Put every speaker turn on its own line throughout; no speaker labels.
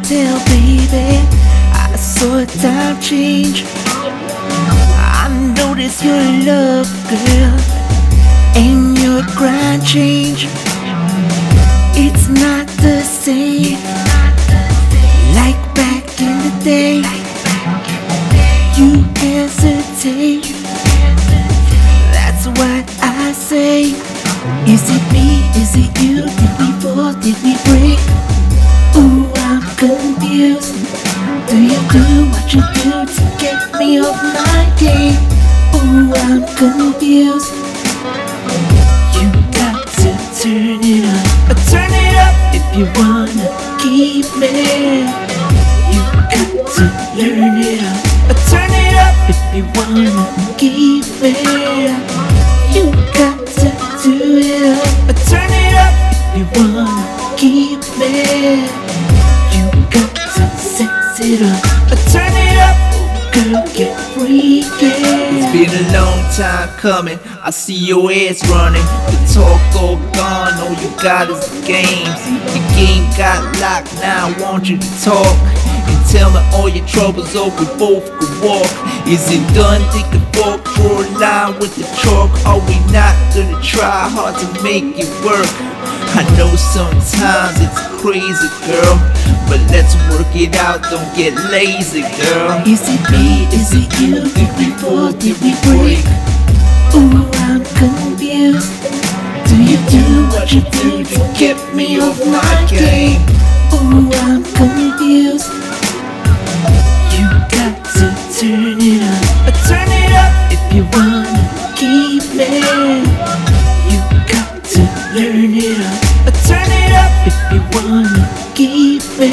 tell, baby, I saw a time change. I noticed your love, girl, and your grind change. It's not the same like back in the day. You hesitate, that's what I say. Is it me? Is it you? Did we fall? Did we break? Ooh, I'm confused. Do you do what you do to get me off my game? Ooh, I'm confused. You got to turn it up. Turn it up if you wanna keep me. You got to learn it up. Turn it up if you wanna keep me. You got to do it up. Turn it up if you wanna keep me. You got to sex it up. Turn it up, girl, get freaky.
It's been a long time coming, I see your ass running. The talk all gone, all you got is the games. The game got locked, now I want you to talk and tell me all your troubles, or we both could walk. Is it done? Take the fork, draw a line with the chalk. Are we not gonna try hard to make it work? I know sometimes it's crazy, girl, but let's work it out, don't get lazy, girl.
Is it me? Is it you? Did we fall? Did we break? Ooh, I'm confused. Do you do what you do to get me off my game? Ooh, I'm confused. You got to turn it up. Turn it up if you wanna keep me. You got to learn it up. Turn it up if you wanna keep me.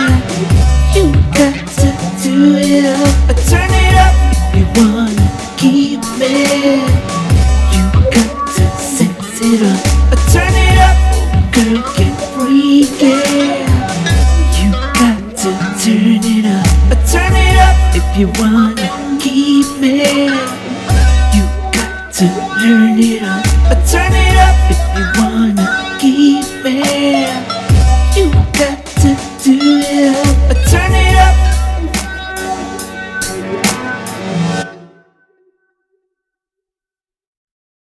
You got to do it up. Turn it up if you wanna keep me. You got to sex it up. Turn it up, girl, get freaky. You got to turn it up. Turn it up if you wanna keep me. You got to learn it up.